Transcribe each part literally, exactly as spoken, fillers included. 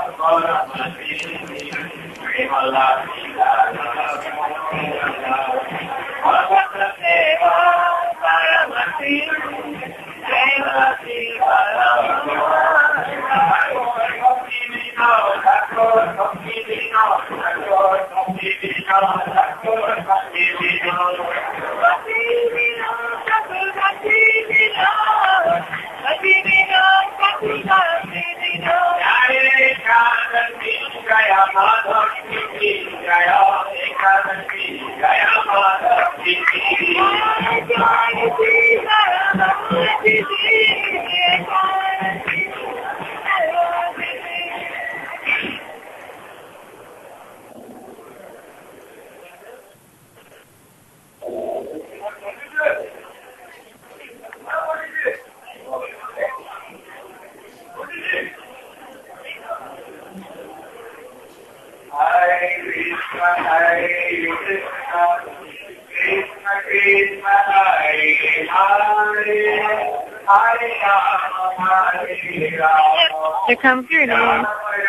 Here comes your name.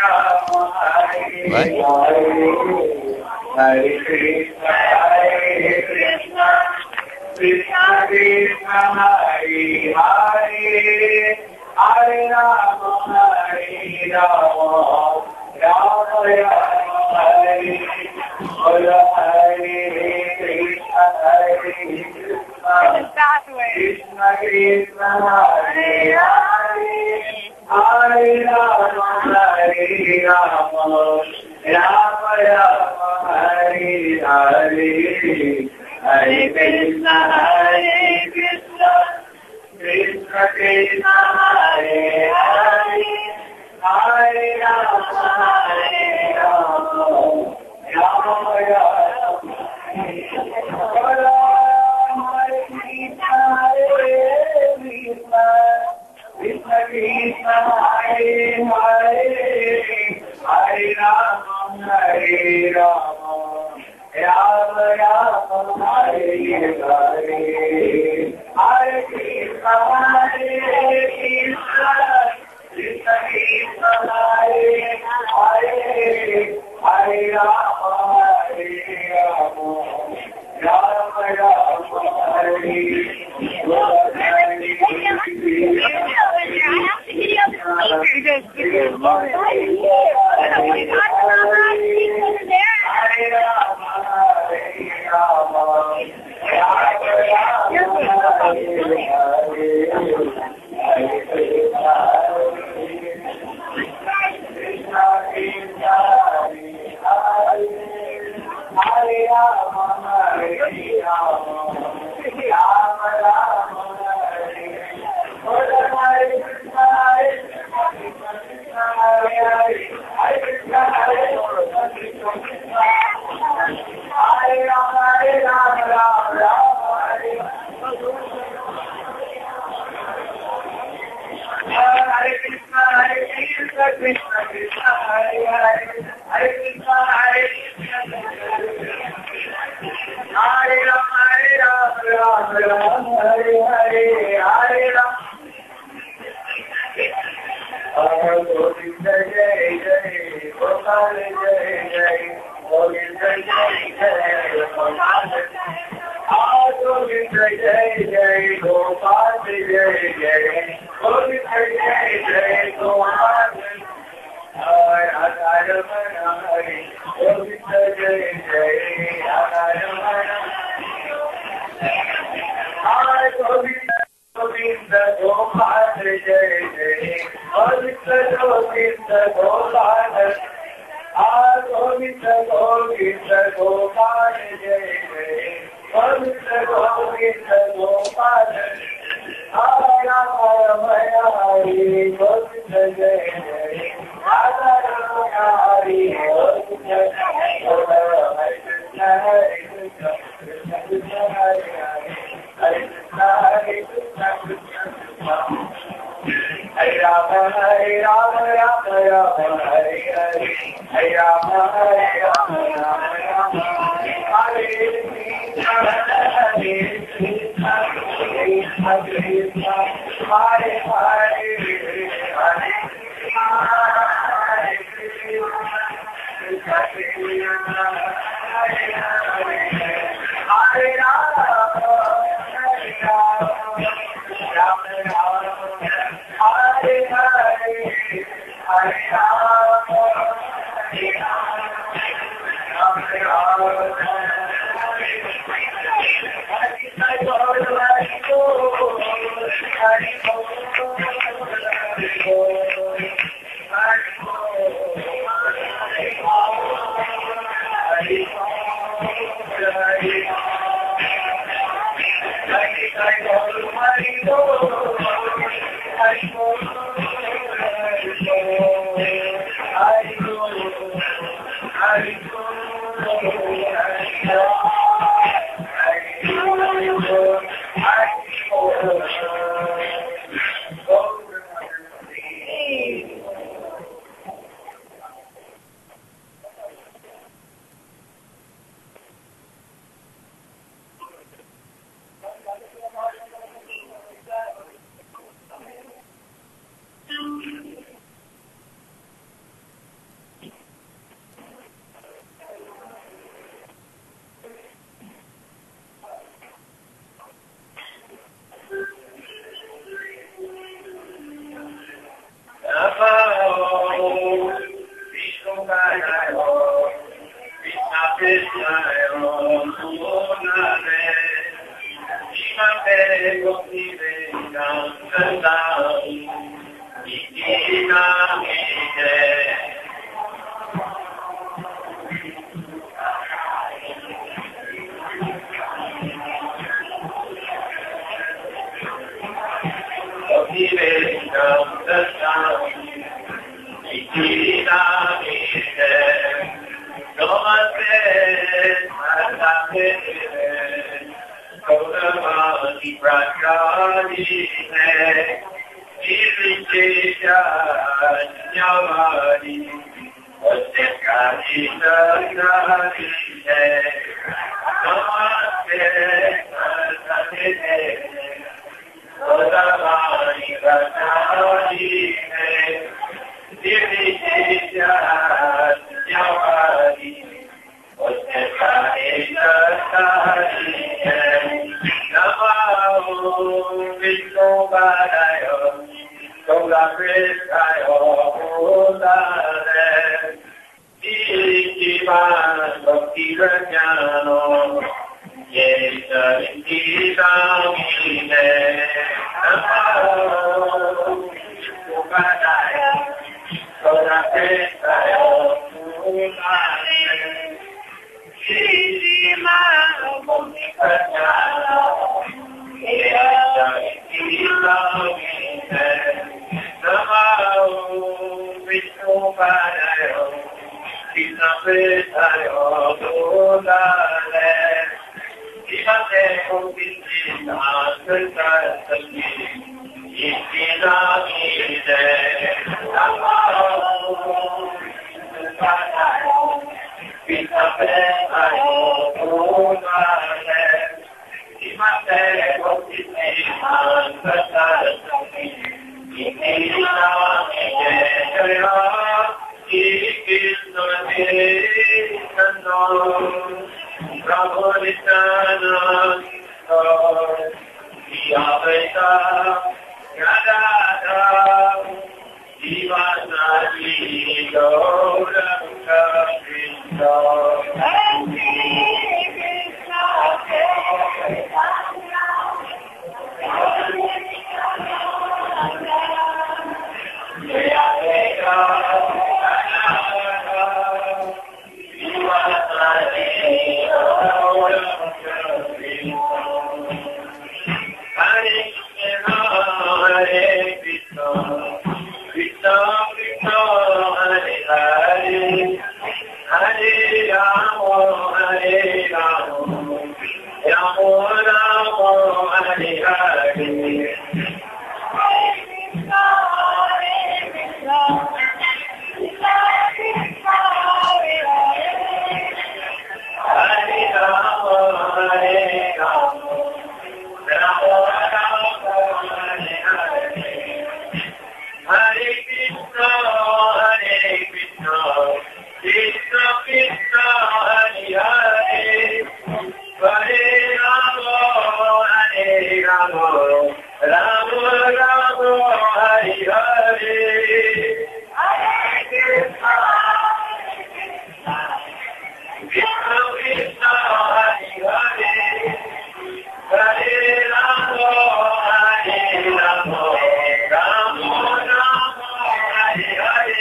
What? Hare Krishna, Hare Krishna, Krishna Krishna, Hare Hare, Hare Rama, Hare Rama, Rama Rama, Hare Hare, Hare Krishna, Hare Krishna, Krishna Krishna, Hare Hare, Hare Rama, Hare Rama, Rama Rama, Hare Hare, Hare Krishna, Hare Krishna, Krishna Krishna, Hare Hare, Hare Rama, Hare Rama, Rama Rama, Hare Krishna, Hare Krishna, Krishna Krishna, Hare Hare, Hare Rama, Hare Rama, Rama Rama, Hare Hare, Hare Krishna, Hare Krishna, Krishna Krishna, Hare Hare, Hare Rama, Hare Rama, Rama Rama, Hare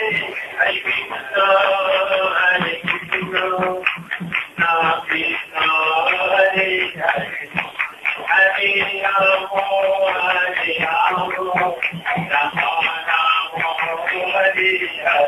Hare Krishna, Hare Krishna, Krishna Hare Hare, Hare Rama, Hare Rama, Rama Rama, Hare Hare.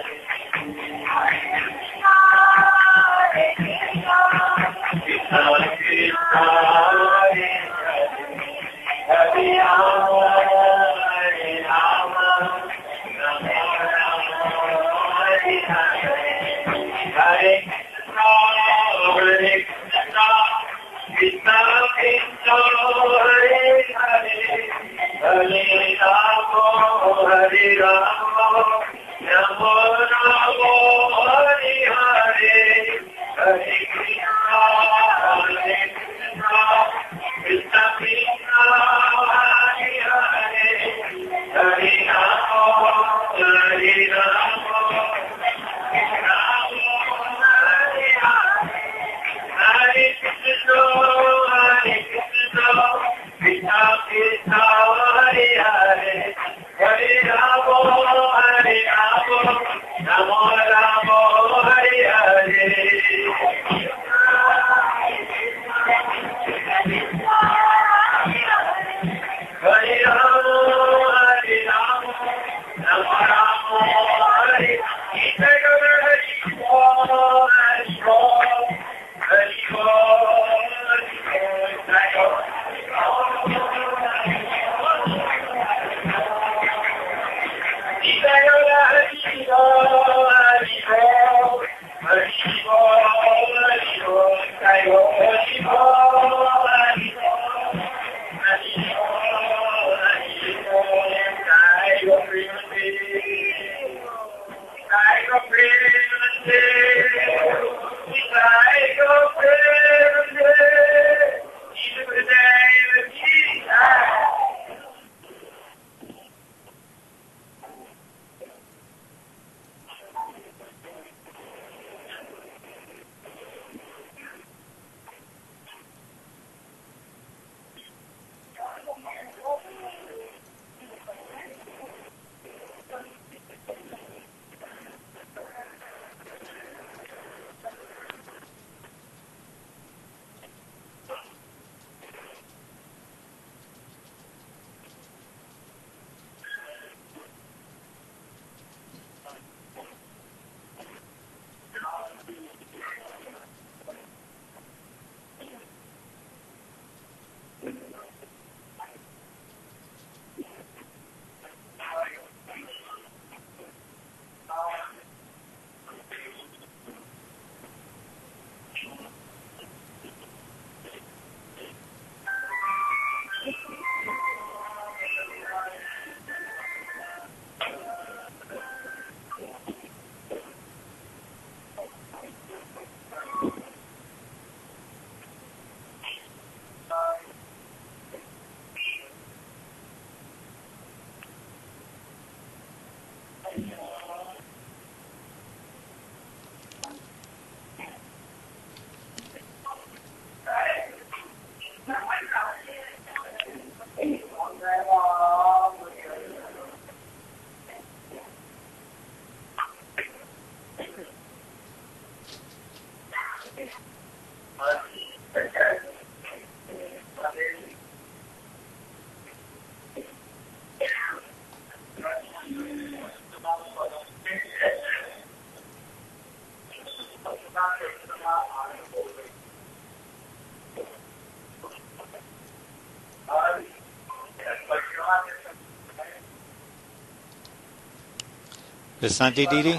Vasanti Didi?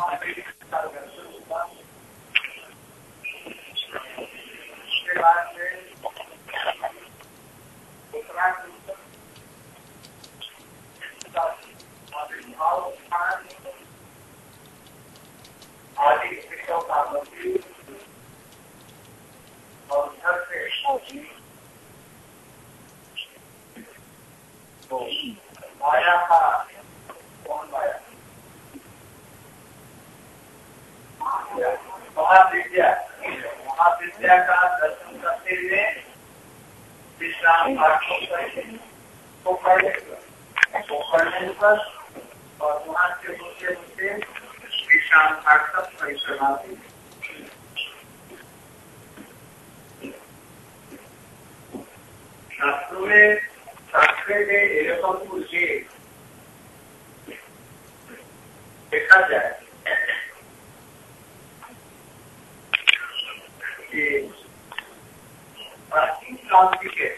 महाविद्या महाविद्या का दर्शन करते हुए विश्राम आरंभ करें तो पढ़े तो पढ़ने पर और वहाँ से दूसरे दूसरे कृष्णार्थार्थम परिक्रमाति शास्त्रों में शास्त्र में एरकम कुछ देखा जाए कि प्राचीन क्रांति के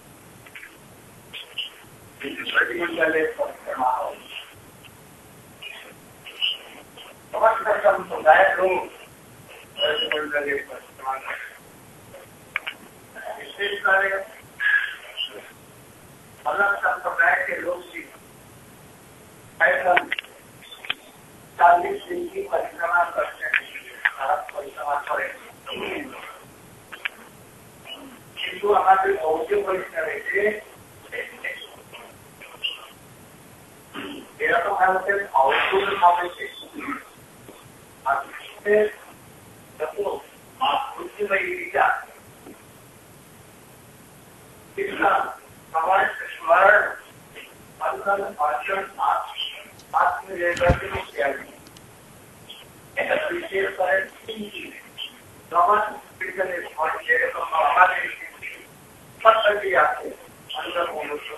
प्रतिमंडल समस्त समुदाय लोग प्रतिमंडल विशेष कर अलग संप्रदाय के लोग भी चालीस दिन की परिक्रमा करते हैं, भारत परिक्रमा करें। किंतु हमारे बौद्ध परिक्रमा से এরা তো ভারতের আউটডোর ভাবে দেখো बुद्धिमयीजा इसका हमारे स्मरण अंतर आचरण आत्मनिर्भर के किया गया विशेष पर समाज विज्ञान और हमारे पद्धति आते अंदर मनुष्य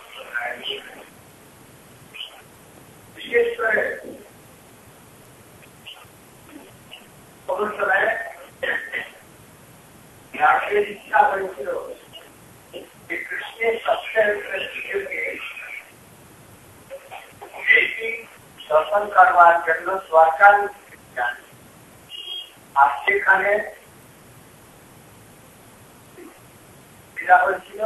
विशेष कर इच्छा बनी कृष्ण सबसे दर्शन करवार जन्म स्वाकार আর সেখানে বিনা হয়েছিল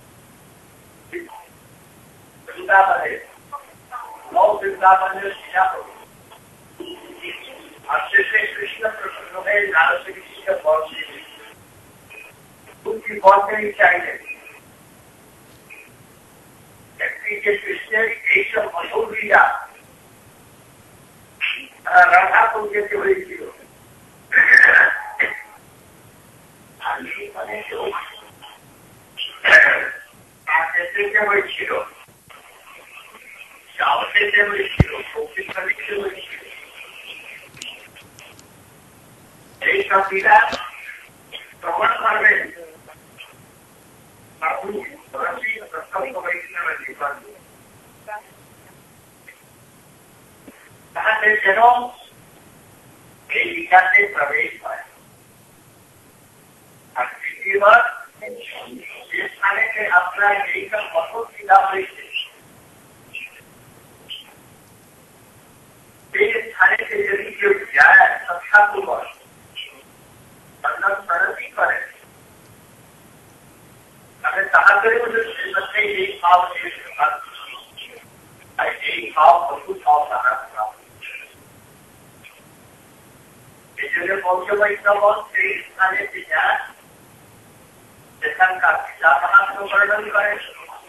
বৃন্দাবনে নৌ বৃন্দাবনের বিনা আর শেষে কৃষ্ণ প্রসন্ন হয়ে নারদকে বল দিয়ে দুটি বলতেই চাইলেন একটি যে কৃষ্ণের এইসব মধুরীরা রাধা পূর্ণকে হয়েছিল হয়েছিল চাউতে হয়েছিল হয়েছিল এইসব বিরা প্রমাণ করবেন তাহলে যেন এই বিকাশে প্রবেশ হয় আর তৃতীয়বার যে স্থানে আপনার এইসব কঠোর ক্রীড়া হয়েছে সেই স্থানে যদি কেউ যায় সৎসাধুবর অর্থাৎ প্রণতি করেন তাহলে তাহাদের মধ্যে এই ভাব এই ভাব বহু ভাব তারা এই জন্য পঞ্চবৈষ্ণব সেই স্থানে যায় সেখানকার পিতামাহাত্ম বর্ণন করেন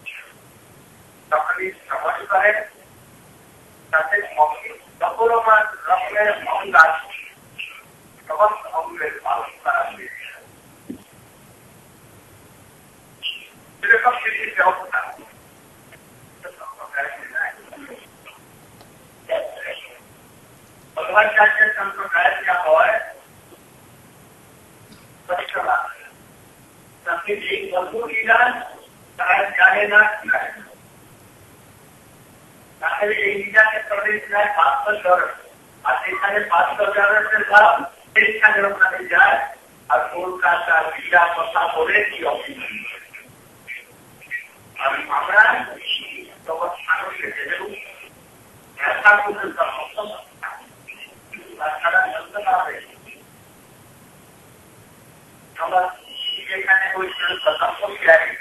তখনই শ্রবণ করেন তাতে সকল রকমের অঙ্গার সমস্ত অঙ্গের পালন করা হয়েছে এরকম কিছু ব্যবস্থা ভগবাচার্যের সম্প্রদায় যা হয় তাকে যে গল্পীরা তারা জানে না তাহলে এই লীলাকে প্রবেশ নেয় পাঁচশো চরণ আর সেখানে পাঁচশো চরণের লাভ সেখানে ওখানে যায় আর কলকাতা লীলা কথা বলে কি অভিনয় আর আমরা তখন মানুষের যেহেতু ব্যবসা করতে তাছাড়া জানতে পারবে আমরা এখানে হয়েছিল কদম্ব ক্রিয়ারি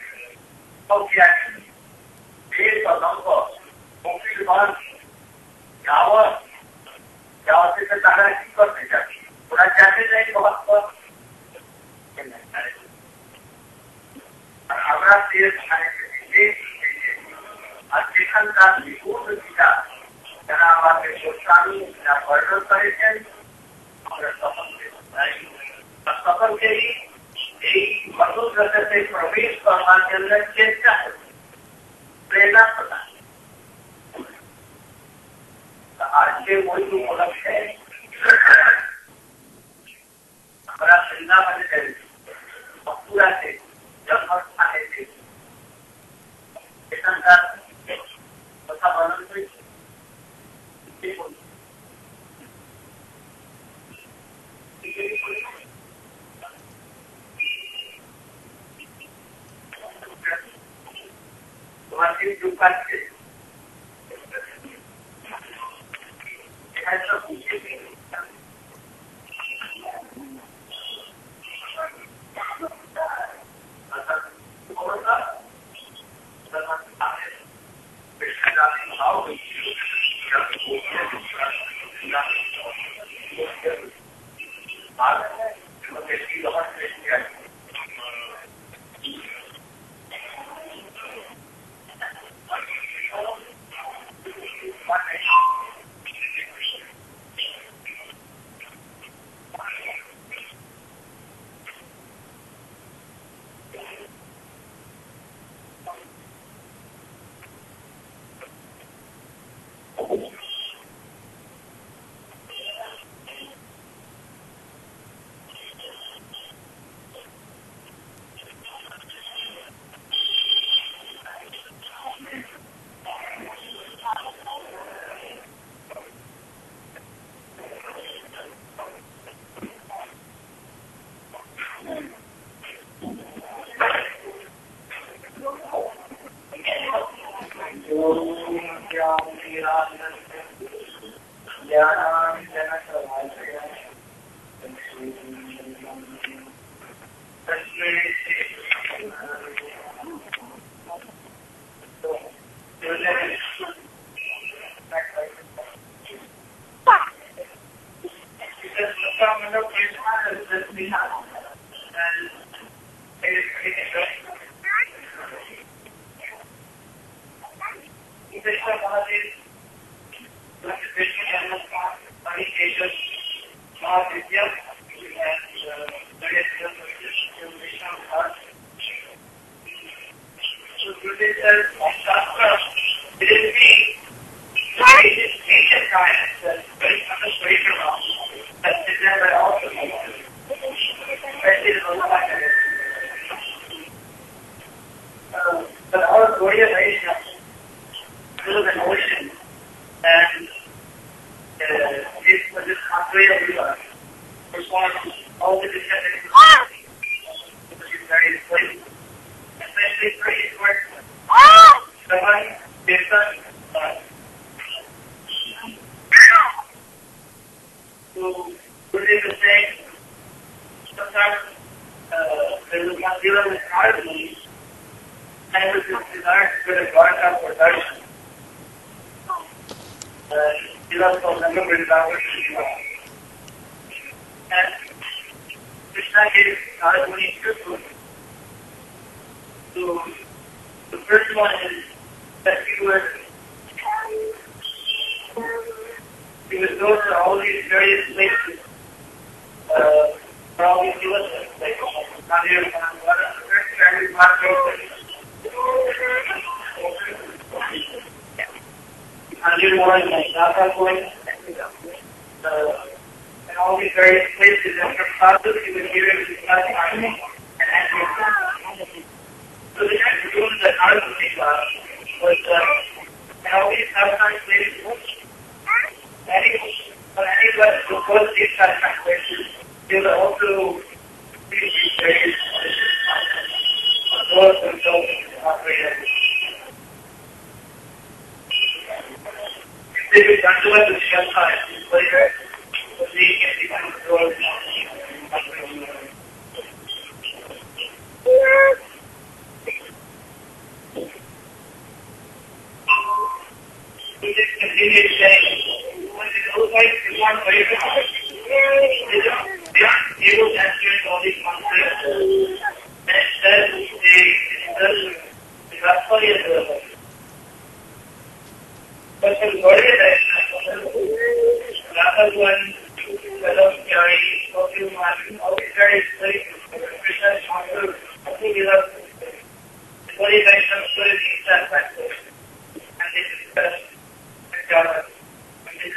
এই কদম্ব মুক্তির মান যাওয়া যাওয়া থেকে তারা কি করতে যাচ্ছে ওরা যাতে যাই আমরা আর সেখানকার বিপুল গীতা যারা আমাদের স্বামী বর্ণন করেছেন আমরা সকলকেই এই মধুরতে প্রবেশ করবার জন্য চেষ্টা প্রেরণা প্রদান আজকে ওই উপলক্ষে है पूरा से जब हम खाने थे ऐसा का पता बनल कोई तुम्हारी दुकान से ऐसा पूछे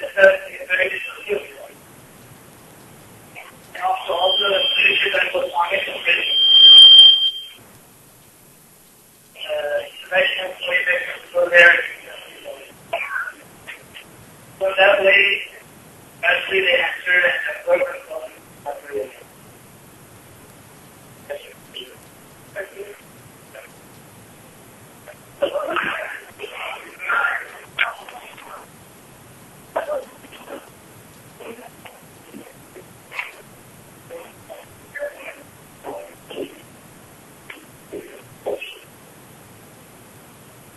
And also, all the literature that was on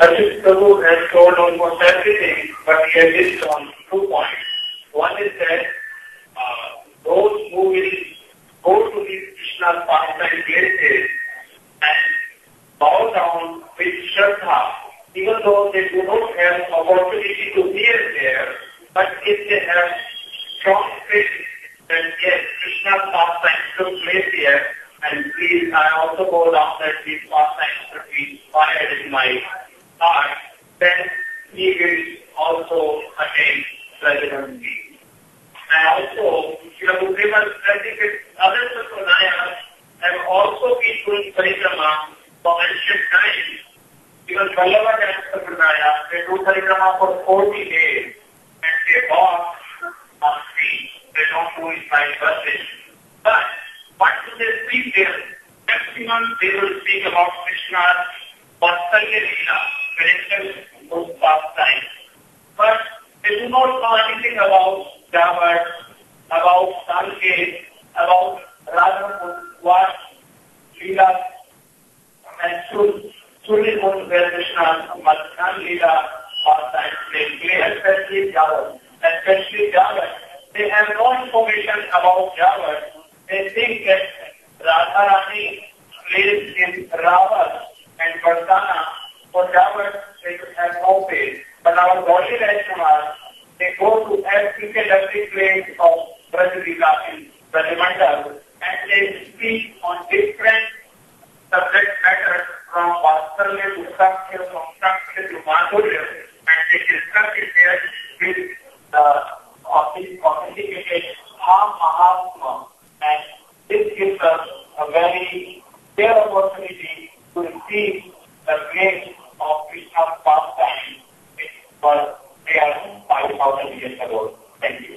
Ashit Prabhu has told almost everything, but he has missed on two points. One is that uh, those who will go to these Krishna's pastime places and bow down with Shraddha, even though they do not have opportunity to hear there, but if they have strong faith that yes, Krishna's pastime took place here, and please, I also go down that these pastimes should be inspired in my heart, then he will also attain residency. And also, Srila Buddhiman, I think other Sampradayas have also been doing parikrama for ancient times. Because Vallabha Jayana Sampradaya, they do parikrama for forty days and they walk on feet. They don't do it by buses. But what do they speak there? Maximum they will speak about Krishna's Vatsalya Leela, spiritual pastime. But they do not know anything about Javat, about Sanket, about Radha, what Leela and Suri Mund, where Krishna's Madhyan Leela pastime take place, especially Javat. Especially Javat. They have no information about Javat. They think that Radharani lives in Ravas and Vardhana. For Javat, they have no faith. But our Gaudi Vaishnavas, they go to every and every place of Brajlila in Brajmandal and they speak on different subject matters from Vatsalya to Sakhya, from Sakhya to Madhurya, and they discuss it there with the authenticated Mahatma. And this gives us a very clear opportunity to receive the grace of Krishna's pastime, which was there five thousand years ago. Thank you.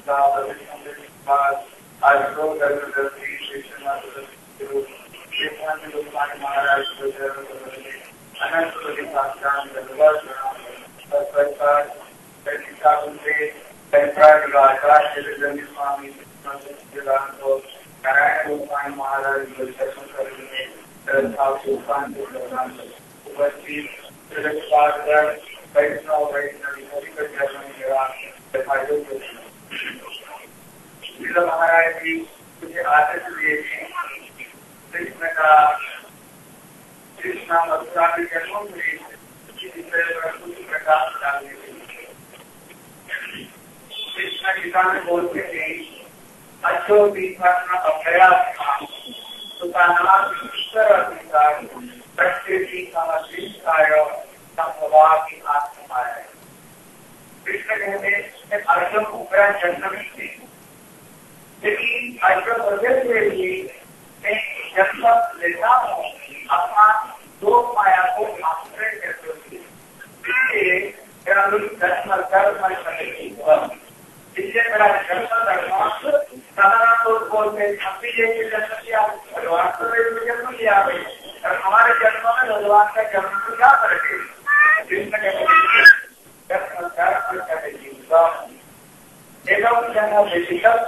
महाराज जी मुझे आदत दिए कृष्ण का कृष्ण मथुरा के जन्मों में प्रकाश डालने के लिए कृष्ण गीता में बोलते थे अच्छो दीपाना अभयास सुतानाश्वर अधिकार प्रकृति समशिष्टाय संभवा की आत्माय। कृष्ण कहते हैं अर्जुन को मेरा जन्म नहीं थे, लेकिन अर्जुन वजह से भी मैं जन्म लेता हूँ अपना दो माया को आश्रय करते हुए, इसलिए मेरा जन्म कर्म इससे मेरा जन्म धर्म साधारण तौर बोलते अभी जैसे जन्म किया भगवान को जन्म लिया और हमारे जन्म में भगवान का जन्म को क्या करेंगे कृष्ण के जन्म कर्म जीवता एवं जन्म विशिष्ट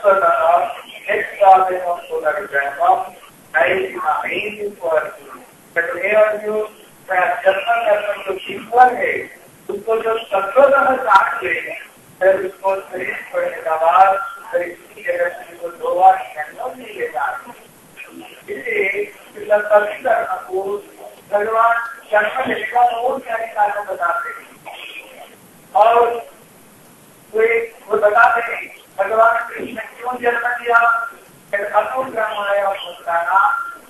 है उसको जो संशोधन काट ले फिर उसको शरीर छोड़ने का बाद को दो बार नहीं लेता। इसलिए सभी धर्म को भगवान जन्म लेने का और सारे कारण बताते हैं और वे वो बताते हैं भगवान कृष्ण क्यों जन्म लिया, अतुल रामाया मुस्ताना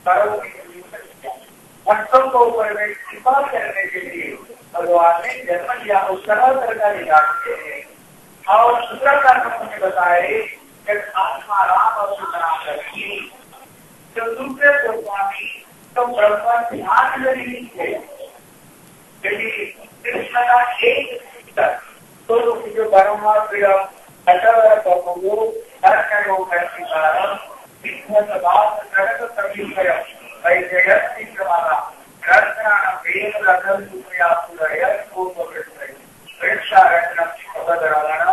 भक्तों को ऊपर में कृपा करने के लिए भगवान ने जन्म लिया। उस तरह का निदान किए हैं और दूसरा कारण हमने बताए कि आत्मा राम और सुतराम करती जो दूसरे गोस्वामी तो ब्रह्मा ध्यान नहीं थे, यदि कृष्ण का एक तो जो ब्रह्मा प्रिय अटल कपो हर करती कारण कृष्ण सदा जगत सभी वैजयती प्रमाणा रत्ना वेद रत्न सुप्रिया सुरय को परीक्षा रत्न पदरावणम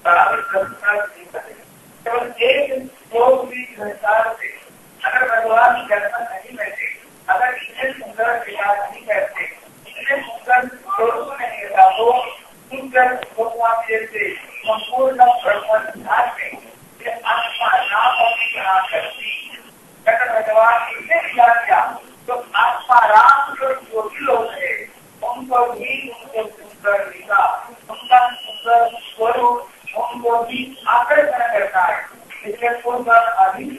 केवल एक श्लोक भी संसार से अगर भगवान जन्म नहीं लेते, अगर इतने सुंदर विचार नहीं करते, इतने सुंदर श्लोक नहीं लेता तो सुंदर भगवान जैसे संपूर्ण ब्रह्म ध्यान में आत्मा नाम अपनी कहा करती अगर भगवान इतने विचार किया तो आत्मा राम जो योगी लोग है उनको भी उनके सुंदर लिखा उनका सुंदर स्वरूप उनको भी आकर्षण करता है। इसलिए सुंदर अधिक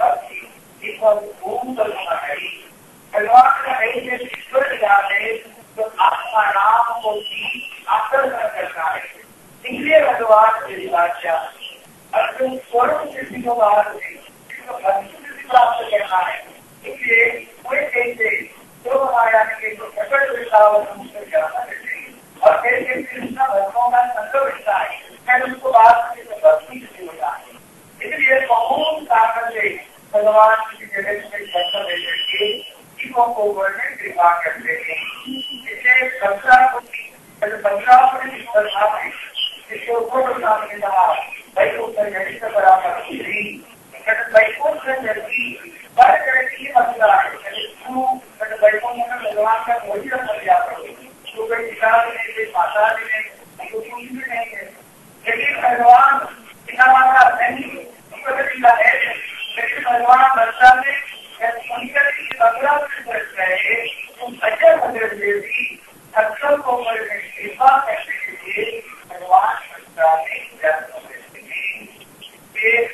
भगवान का ऐसे ईश्वर ज्ञान है तो आत्मा राम को भी आकर्षण करता है। इसलिए भगवान की व्याख्या अर्जुन स्वरूप सिद्धि को बाहर से प्राप्त करना है। इसलिए वे कैसे जो माया के जो प्रकट ज्यादा करते हैं और कैसे कृष्ण भक्तों का संतोषता है मैं उनको बात भक्ति होता है। इसलिए बहुत ताकत से भगवान की जगह में दर्शन दे करके जीवों को वर्णन कृपा करते हैं। इसलिए संसारपति संसारपति श्रद्धा है इसके ऊपर ने कहा वैकुंठ जनित बराबर वैकुंठ जल्दी बढ़ करके मसला है वैकुंठ में भगवान का मोदी रख दिया तो कोई किताब नहीं कोई भाषा नहीं कुछ भी नहीं है, लेकिन भगवान बिना मांगा नहीं जिला है लेकिन भगवान वर्षा में शंकर की बदला रहे तुम अजय भद्र देवी अक्षर को कृपा करने के लिए भगवान वर्षा में जन्म लेते हैं। एक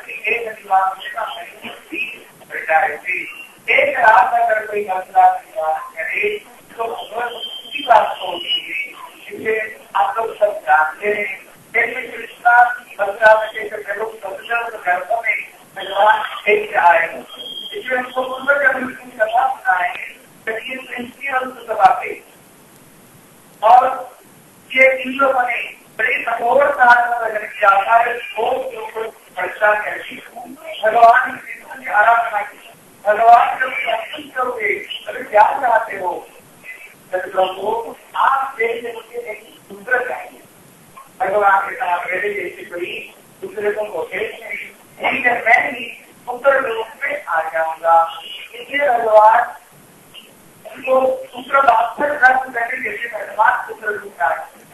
एक रात अगर कोई मसला करे तो उसी बात होगी। इसलिए आप लोग सब जानते हैं कैसे कृष्णा बच्चा में कैसे लोग गर्भों में भगवान एक आए इसलिए उनको पूर्वजन्म की सभा सुनाएंगे और ये इन लोगों ने बड़ी कठोर साधना वजन किया है वो जो चर्चा कैसी भगवान कृष्ण की आराधना की भगवान जब दर्शन करोगे अगर क्या चाहते हो प्रभु आप देखने मुझे एक दूसरा चाहिए भगवान के साथ मेरे जैसी कोई दूसरे को होते नहीं मैं ही उत्तर लोक में आ जाऊंगा इसलिए भगवान उनको दूसरा बास्तर प्राप्त करने के लिए भगवान पुत्र लूटा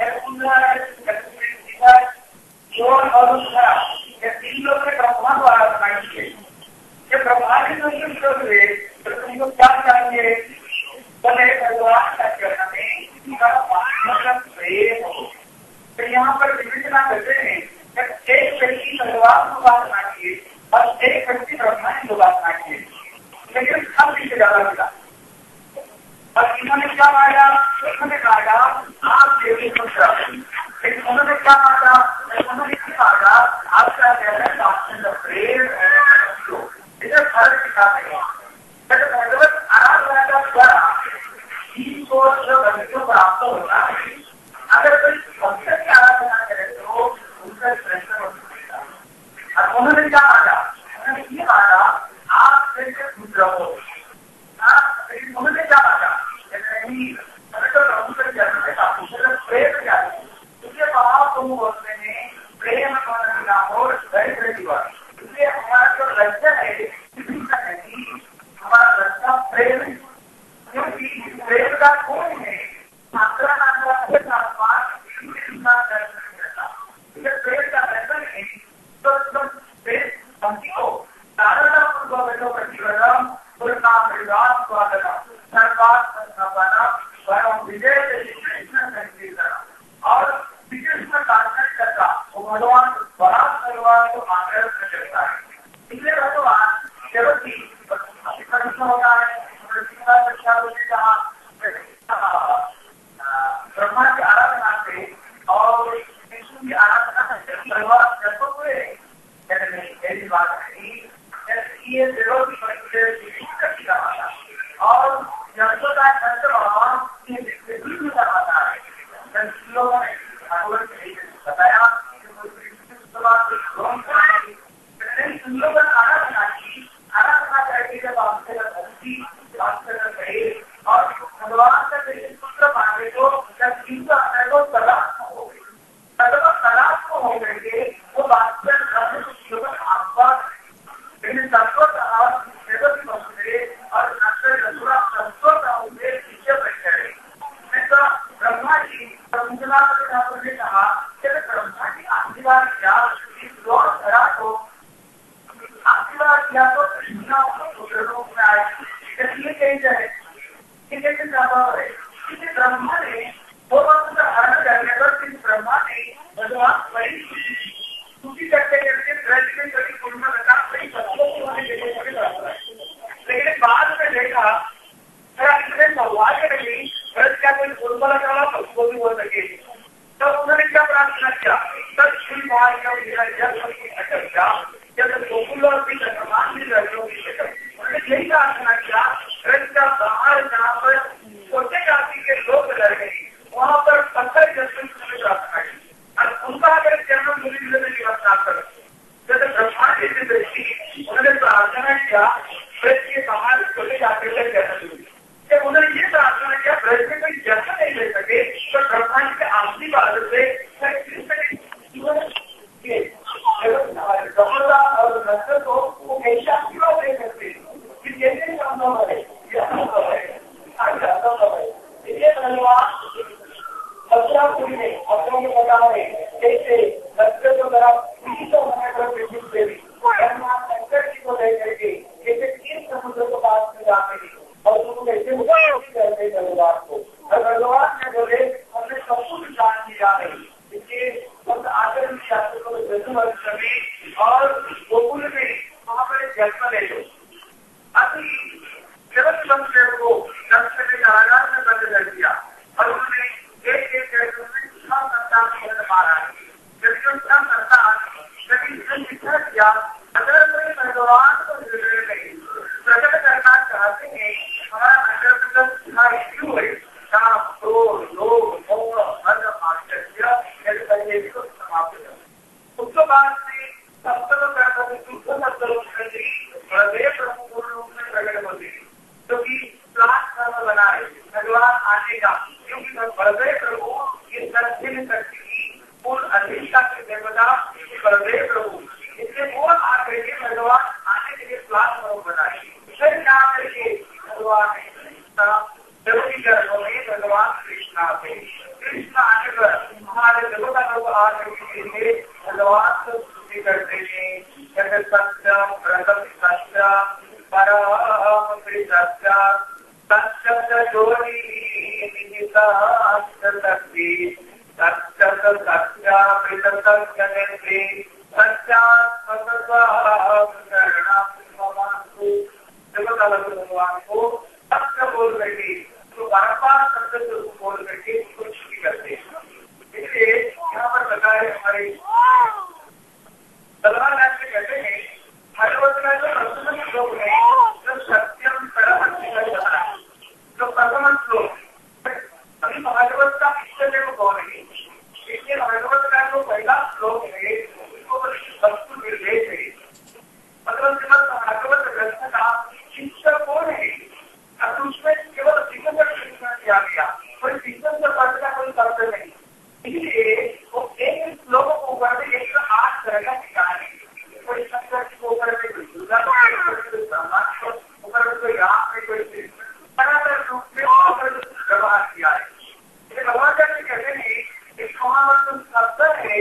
तीन लोग ने ब्रह्मा द्वारा बनाई है जब ब्रह्मा के दर्शन कर हुए तो तुमको क्या चाहिए बने भगवान का चरण में मतलब प्रेम हो तो यहाँ पर विवेचना करते हैं जब एक व्यक्ति भगवान को बात मांगिए और एक व्यक्ति ब्रह्मा को बात मांगिए लेकिन सब पीछे ज्यादा मिला और इन्होंने क्या मांगा उन्होंने मांगा आप देवी पुत्र लेकिन उन्होंने क्या मांगा उन्होंने क्या मांगा आपका प्रेम इधर फर्क दिखा देगा भगवत आराधना का द्वारा जीव को जो भक्तियों प्राप्त होता है अगर कोई भक्त की आराधना करे तो उनका दर्शन हो सकता और उन्होंने क्या मांगा उन्होंने ये मांगा आप जैसे पुत्र हो उन्होंने क्या मांगा नहीं प्रेम क्या इसलिए महाप्रभु बोलते हैं प्रेम हो इसलिए हमारा जो लक्ष्य है हमारा लक्ष्य प्रेम है क्योंकि प्रेम का कोई है मात्रा मात्रा प्रेम का दर्शन है तो तुम प्रेम समझो साधना पूर्व प्रतिगम पूर्णाम विवाद स्वागतम और कृष्ण साधन करता वो भगवान बड़ा भगवान को आग्रह करता है इसलिए भगवान केवल प्रश्न होता है ब्रह्मा की आराधना से और विष्णु की आराधना से भगवान जैसे हुए मेरी बात है ये विरोधी और यशोदा चंद्र भगवान आता है लोगों ने बताया आराधना की आराधना करके जब आपसे भक्ति कहे और भगवान का पुत्र मांगे तो जब जिनका तो तलाक हो गई तलाक को हो गए वो वास्तव आपका लेकिन सबको और ब्रह्मा जी ठाकुर ने कहा ब्रह्मा जी आशीर्वाद क्या इस दौर धरा को आशीर्वाद किया तो रूप में आए इसलिए कही जाए कैसे संभव है इसलिए ब्रह्मा ने वो वक्त का हरण करने पर इस ब्रह्मा ने भगवान बड़ी खुशी करते करते ब्रज में कभी पूर्ण लगा बड़ी बच्चों को होने के लिए लेकिन बाद में देखा इसने सवाल करेंगे ब्रज का कोई पूर्व लगा उसको भी हो सके तब उन्होंने क्या प्रार्थना किया तब श्री जब गोकुल और उन्होंने यही प्रार्थना किया ब्रज का बाहर जहाँ पर छोटे जाति के लोग लड़ गए वहाँ पर पत्थर जन्म प्रार्थना की और उनका अगर जन्म मिली मिलने की बात कर जैसे ब्रह्मा जी की दृष्टि उन्होंने प्रार्थना किया ब्रज के बाहर छोटे जाति से जन्म मिली जब उन्होंने ये प्रार्थना किया ब्रज में कोई जन्म नहीं ले सके तो ब्रह्मा जी के आशीर्वाद से कमला और नस्ल को वो कैसे आशीर्वाद दे सकते कि कैसे संभव है संभव है संभव है इसलिए धन्यवाद अक्षरापुरी ने अपनों के बता है कैसे नस्ल को जरा तो होने पर विद्युत देवी शंकर जी को लेकर के कैसे तीन समुद्र को पास में जाते हैं और उनको कैसे करते धन्यवाद को और भगवान ने बोले हमने सब कुछ जान की जा रही इसलिए सब आचरण शास्त्र को और गोकुल में वहाँ पर जन्म ले लो अभी जगत संशय को दर्शन के आधार में बंद कर दिया और उन्होंने एक एक करके छह संतान को मारा है जबकि उन छह संतान जब लिखा किया अगर कोई भगवान को प्रकट करना चाहते हैं हमारा अंदर क्यों है काम क्रोध लोभ मोह धर्म आश्चर्य को बनाई। फिर यहाँ करके भगवान देवकी गर्भों में भगवान कृष्णा थे। कृष्ण आने पर हमारे देवता लोग आने के लिए भगवान को स्तुति करते हैं। जैसे सत्यम प्रथम सत्यम परम सत्यम सत्य जोड़ी निहिता सत्य सत्य सत्य सत्य भगवान को सत्य बोल करके तो बारंबार सत्य बोल करके कुछ भी करते हैं। इसलिए यहाँ पर बताए हमारे सलमान राज से कहते हैं भागवत का जो प्रथम श्लोक है जो सत्यम परम जो प्रथम श्लोक अभी भागवत का पिछले को कौन है, इसलिए भागवत का जो पहला श्लोक है उसको वस्तु निर्देश है। मतलब भागवत ग्रंथ का शिक्षक कौन है, अब उसमें केवल शिक्षक शिक्षण किया गया, कोई शिक्षण से पढ़ का कोई कर्तव्य नहीं। इसलिए वो एक श्लोक को ऊपर में एक सौ आठ तरह का ठिकाना है। कोई शंकर के ऊपर में कोई दुर्गा को ब्रह्मांड को ऊपर में कोई राम में कोई अलग अलग रूप में व्यवहार किया है। भगवान कहते हैं कि शब्द है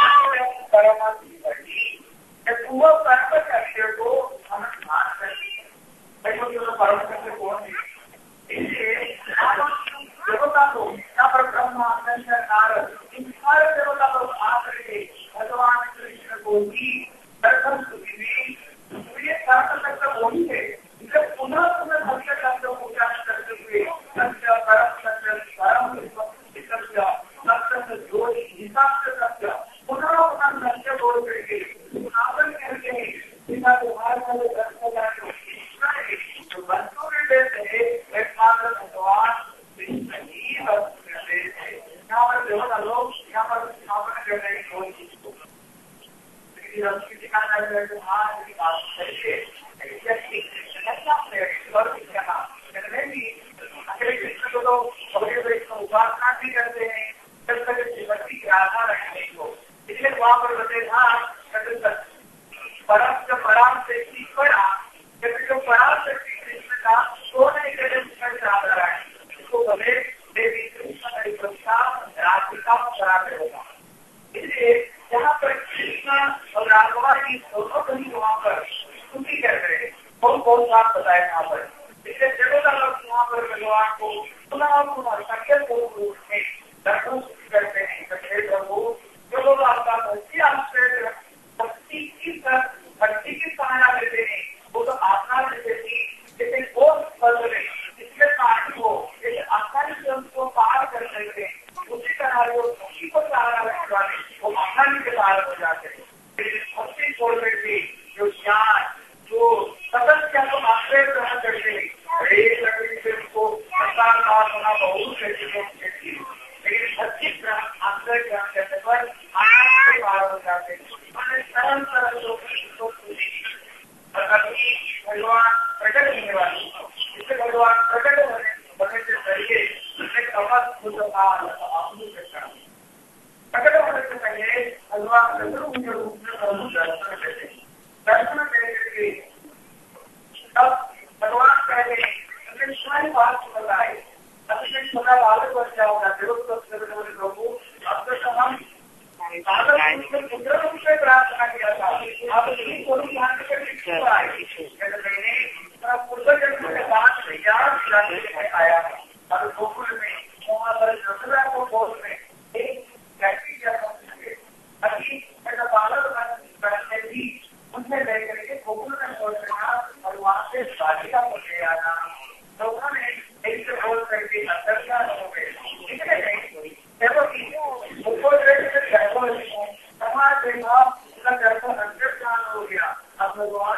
वो कर्म शक्ति को हम मान सकते परम शक्ति कौन है। इसलिए देवता लोग यहाँ पर ब्रह्मा नारद इन सारे देवता लोग आकर के भगवान कृष्ण को ही दर्शन स्तुति में ये कर्म शक्ति वही है। इसे पुनः पुनः भक्ति शब्द को उच्चारण करते हुए सत्य परम सत्य परम सत्य सत्य जोड़ी हिसाब से सत्य पुनः पुनः सत्य बोल करके सावन कहते हैं बिना व्यवहार वाले दर्शन जो बंधु निर्देश है एकमात्र भगवान कृष्ण ही निर्देश है। यहाँ पर देवता लोग यहाँ पर स्थापना कर रहे हैं कोई चीज को संस्कृति का उपासना भी करते हैं भक्ति के आधार रखने को। इसलिए वहाँ पर बते परम जो पराम शक्ति पड़ा जैसे जो पराम शक्ति कृष्ण का वो नहीं करे रहा है इसको भले देवी कृष्ण राधिका पराधे होगा। इसलिए यहाँ पर कृष्ण और राघवा की दोनों कहीं वहाँ पर स्तुति कर रहे हैं। कौन कौन बात बताए यहाँ पर। इसलिए देवता लोग यहाँ पर भगवान को पुनः पुनः सत्य रूप में दर्शन करते हैं। प्रभु जो लोग आपका भक्ति आपसे भक्ति की भक्ति की सहायता देते हैं वो तो आसान देते थी जैसे कौन फल रहे इसमें पानी हो जैसे आसानी से उनको पार कर सकते हैं उसी तरह वो भक्ति को सहारा रखने वाले वो आसानी के सहारा हो जाते हैं। भक्ति छोड़ करके जो ज्ञान जो सदस्य को आश्रय ग्रहण करते हैं एक लकड़ी से उनको संसार काल होना बहुत लेकिन भक्ति आश्रय ग्रहण करने पर आनंद से पार हो जाते हैं। सरल सरल लोग भगवान प्रकट होने वाले इससे भगवान प्रकट होने होने से पहले प्रकट होने से पहले भगवान रूप में दर्शन देते दर्शन देने के तब भगवान कहते हैं स्वयं बात बताए अपने छोटा बालक बच्चा होगा प्रभु अब तो हम प्रार्थना किया था आप पूर्व जन्म के बाद आया है और गोकुल में वहाँ पर यशोदा को बोल में एक फैक्ट्री अभी ऐसा बालक बनने भी उनसे लेकर के गोकुल में पहुँचना और वहाँ से बालिका को ले आना तो उन्होंने एक से बोल करके अंतर्ज्ञान हो गए। इसलिए नहीं समाज देखा उसका दर्शन अंतर्ज्ञान हो गया अब भगवान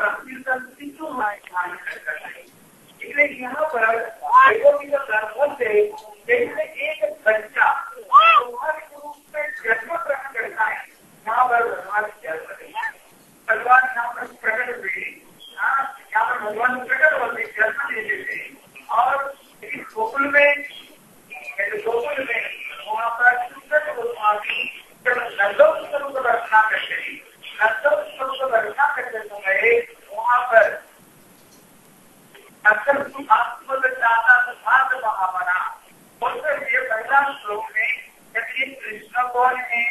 इसलिए यहाँ पर दर्शन से जैसे एक बच्चा स्वाभाविक रूप से जन्म ग्रहण करता है यहाँ पर भगवान भगवान यहाँ पर प्रकट हुए यहाँ पर भगवान प्रकट होते जन्म ले लेते और इस गोकुल में गोकुल में वहाँ पर जब नंदोत्सव को रचना करते हैं नंदोत्सव को रचना करते समय वहाँ पर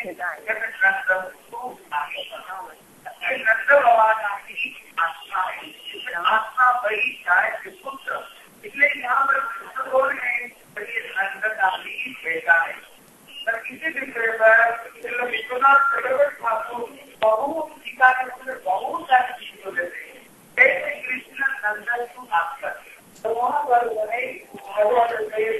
आत्मा वही चाहे पुत्र, इसलिए यहाँ पर कृष्ण बोल रहे हैं नंदन आदि बेटा है। पर इसी विषय पर विश्वनाथ प्रगट ठाकुर बहुत टीका में बहुत सारी चीजों देते हैं। कैसे कृष्ण नंदन को आकर तो वहाँ पर भगवान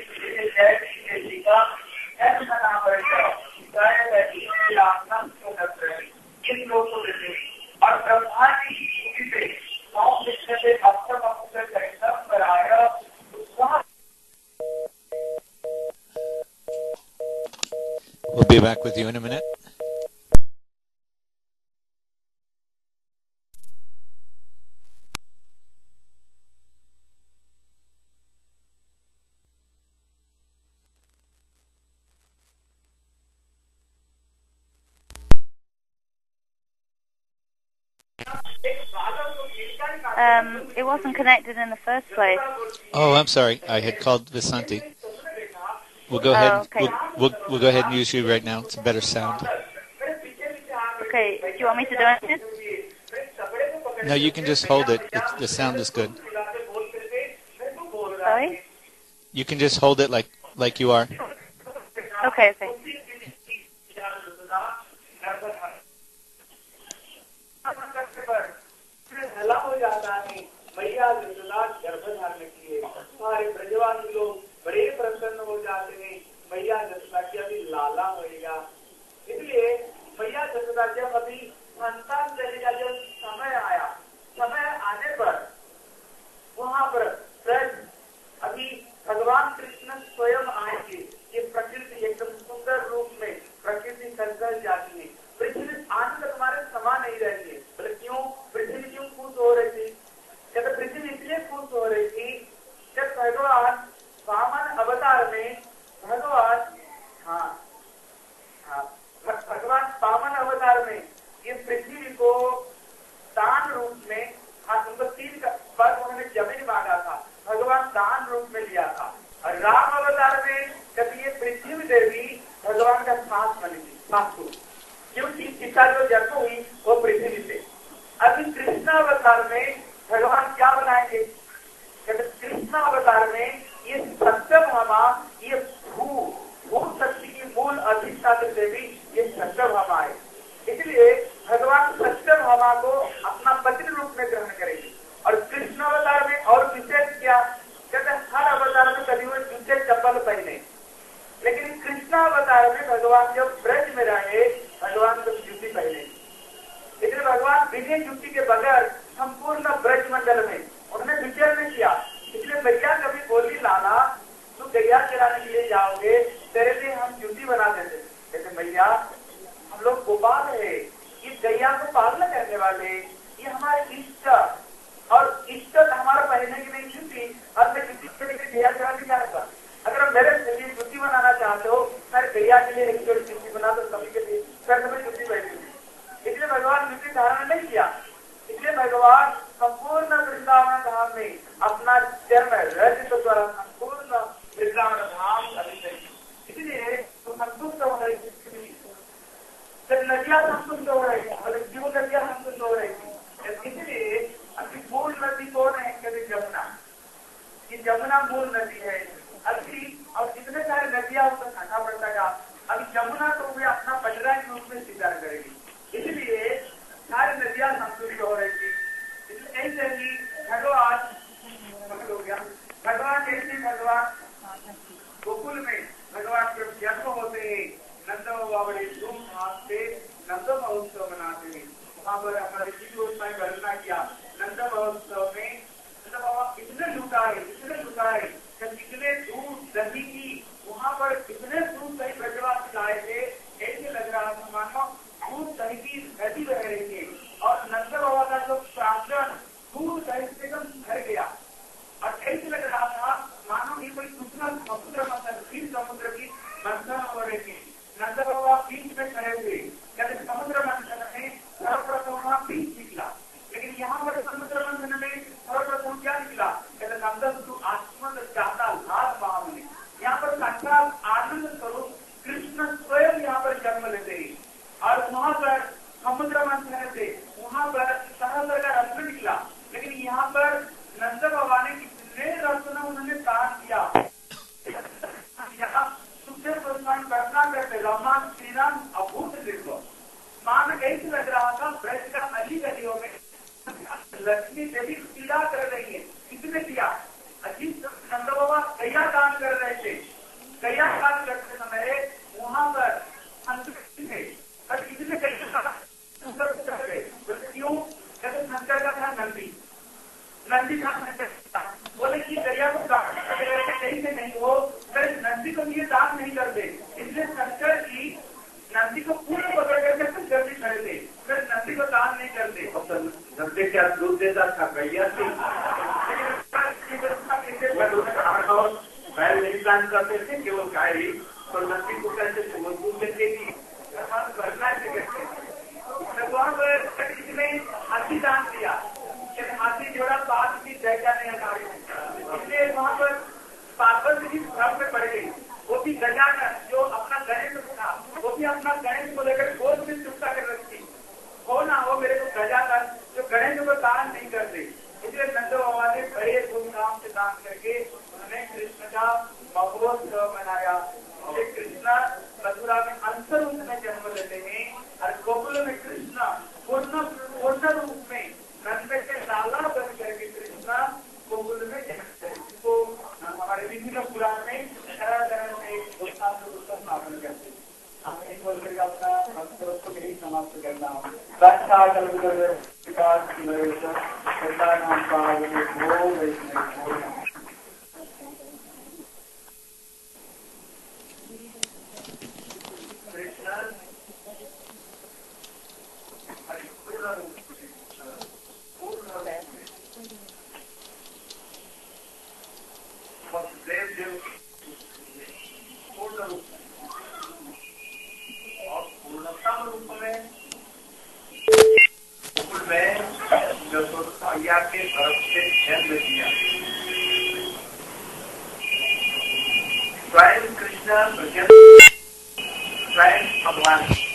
इन लोगों से और ब्रह्मा जी से से अक्षर अक्षर कराया। We'll be back with you in a minute. Um, it wasn't connected in the first place. Oh, I'm sorry. I had called Visanti. We'll go Oh, ahead. okay. We'll, we'll we'll go ahead and use you right now. It's a better sound. Okay, do you want me to do anything? No, you can just hold it. It's, the sound is good. Sorry? You can just hold it like like you are. Okay, okay. मैया गर्भ धारण किए हमारे ब्रजवान लोग बड़े प्रसन्न हो जाते हैं। मैया जसोदा की अभी लाला होएगा, इसलिए मैया जसोदा जब अभी संतान देने का जब समय आया, समय आने पर वहाँ पर अभी भगवान कृष्ण स्वयं आएंगे। ये प्रकृति एकदम सुंदर रूप में प्रकृति संकर जाती है। पृथ्वी आज तक हमारे समा नहीं रहती है। बोले क्यों? पृथ्वी क्यों खुश हो रही थी? जब पृथ्वी इसलिए खुश हो रही थी जब भगवान वामन अवतार में भगवान हाँ हाँ भगवान वामन अवतार में ये पृथ्वी को दान रूप में हाँ उनको तीन बार उन्होंने जमीन मांगा था, भगवान दान रूप में लिया था। और राम अवतार में जब ये पृथ्वी देवी भगवान का सांस बनी थी, सासू, क्योंकि सीता जो जन्म हुई वो पृथ्वी से। अभी कृष्ण अवतार में भगवान क्या बनाएंगे? कृष्ण अवतार में ये सत्यभामा, ये भू भू शक्ति की मूल अधिष्ठात्री देवी ये सत्यभामा है। इसलिए भगवान सत्यभामा को अपना पति रूप में ग्रहण करेंगे। और कृष्ण अवतार में और विशेष क्या? कहते हर अवतार में कभी वो जूते चप्पल पहने, लेकिन कृष्ण अवतार में भगवान जब ब्रज में रहे भगवान को जूती पहने। इसलिए भगवान बिना जूती के बगैर संपूर्ण ब्रज मंडल में उन्होंने विचरण किया। इसलिए मैया कभी बोली लाला तू गैया चराने के लिए जाओगे, तेरे लिए हम जूती बना देते। कहते मैया हम लोग गोपाल है, ये गैया को पालना करने वाले, ये हमारे इष्ट और इष्ट हमारा पहनने की नहीं जूती और मैं जूती के लिए गैया चराने जाऊंगा। अगर मेरे लिए जूती बनाना चाहते हो मैं गैया के लिए एक जोड़ी जूती बना दो सभी के लिए, फिर तुम्हें जूती पहनेगी। इसलिए भगवान जूती धारण नहीं किया। इसलिए भगवान संपूर्ण वृंदावन धाम में अपना जन्म रजित द्वारा संपूर्ण वृंदावन धाम इसलिए तो संतुष्ट हो रही थी। नदियां संतुष्ट हो रही थी, जीव नदियां संतुष्ट हो रही थी। इसलिए अभी मूल नदी कौन है? कभी जमुना, ये जमुना मूल नदी है। अभी और जितने सारे नदियां उसको खाना पड़ता है। अभी जमुना तो वे अपना पटरा के रूप में स्वीकार करेगी। इसलिए सारी नदियां संतुष्ट हो रही थी। इसलिए ऐसे ही भगवान हो गया भगवान ऐसे भगवान गोकुल में भगवान जब जन्म होते हैं नंद बाबा बड़े धूमधाम से नंद महोत्सव मनाते हैं। वहाँ पर हमारे जीव ने वर्णना किया। नंद महोत्सव में नंद बाबा इतने लुटा है इतने लुटा है कितने दूध दही की वहाँ पर कितने दूध दही ब्रजवास लाए थे। ऐसे लग रहा था मानो दूध दही की नदी बह रही थी और नंद बाबा का जो प्रांगण दूध दही से एकदम भर गया। और ऐसे लग रहा था मानो ये कोई दूसरा समुद्र मंथन तीन समुद्र की मंथन हो रही थी। नंद बाबा बीच में खड़े थे। कहते समुद्र मंथन में सर्वप्रथम वहाँ बीच निकला, लेकिन यहाँ पर समुद्र मंथन में सर्वप्रथम क्या निकला? कहते नंदन तू आत्मन चाहता लाभ भाव में यहाँ पर साक्षात आनंद स्वरूप कृष्ण स्वयं यहाँ पर जन्म लेते हैं। कर रही है, किसने किया? अजीत नंद बाबा गैया दान कर रहे थे। गैया दान करते समय वहां पर अंतरिक्ष थे, और किसने गैया क्यों? जैसे शंकर का था नंदी, नंदी था शंकर, बोले कि गैया को कहीं से नहीं हो, फिर नंदी को ये दान नहीं कर दे, इसलिए शंकर की नंदी को पूर्ण पकड़ करके फिर जल्दी खड़े थे, फिर नंदी को दान नहीं कर दे। नंदी क्या दूध देता था? गैया थी। बैल नहीं दान करते थे, केवल गाय, तो नंदी को कैसे मजबूत देगी? भगवान ने हाथी दान दिया, हाथी जोड़ा बात की जगह नहीं हमारी, इसलिए वहाँ पर पार्वती जी भ्रम में पड़ गई। वो भी गजानन जो अपना गणेश था, वो भी अपना गणेश को लेकर गोद में चुपता कर रखी, हो ना हो मेरे को गजानन जो गणेश को दान नहीं करते। इसलिए नंद बाबा ने बड़े धूमधाम से दान करके उन्होंने कृष्ण का महोत्सव मनाया। श्री कृष्ण मथुरा में अंतर रूप में जन्म लेते हैं और गोकुल में कृष्ण पूर्ण पूर्ण रूप में नंद से लाला बन करके कृष्ण गोकुल में जन्म लेते हैं। इसको हमारे विभिन्न पुराण में तरह तरह से स्थापन करते हैं। हम एक बोल करके अपना वक्तव्य को यही समाप्त करना हूँ। के भरत से जन्म दिया। स्वयं कृष्ण स्वयं भगवान